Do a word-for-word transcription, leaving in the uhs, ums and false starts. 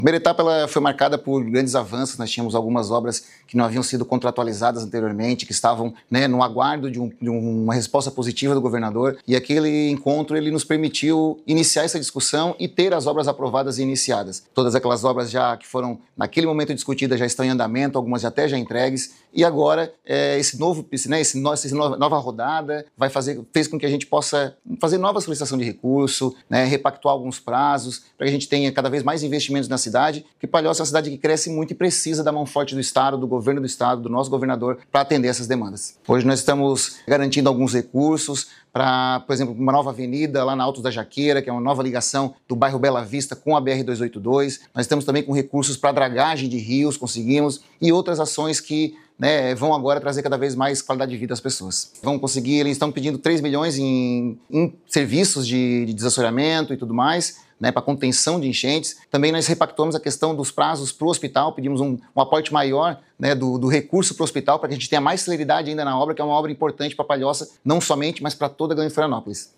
A primeira etapa ela foi marcada por grandes avanços. Nós tínhamos algumas obras que não haviam sido contratualizadas anteriormente, que estavam, né, no aguardo de, um, de uma resposta positiva do governador, e aquele encontro ele nos permitiu iniciar essa discussão e ter as obras aprovadas e iniciadas. Todas aquelas obras já que foram naquele momento discutidas já estão em andamento, algumas até já entregues, e agora é, esse novo, esse, né, esse, essa nova rodada vai fazer, fez com que a gente possa fazer nova solicitação de recurso, né, repactuar alguns prazos, para que a gente tenha cada vez mais investimentos na cidade, porque Palhoça é uma cidade que cresce muito e precisa da mão forte do Estado, do governo do Estado, do nosso governador, para atender essas demandas. Hoje nós estamos garantindo alguns recursos para, por exemplo, uma nova avenida lá na Altos da Jaqueira, que é uma nova ligação do bairro Bela Vista com a B R duzentos e oitenta e dois. Nós estamos também com recursos para dragagem de rios, conseguimos, e outras ações que, né, vão agora trazer cada vez mais qualidade de vida às pessoas. Vão conseguir, eles estão pedindo três milhões em, em serviços de, de desassoreamento e tudo mais, né, para contenção de enchentes. Também nós repactuamos a questão dos prazos para o hospital, pedimos um, um aporte maior, né, do, do recurso para o hospital, para que a gente tenha mais celeridade ainda na obra, que é uma obra importante para Palhoça, não somente, mas para toda a Grande Florianópolis.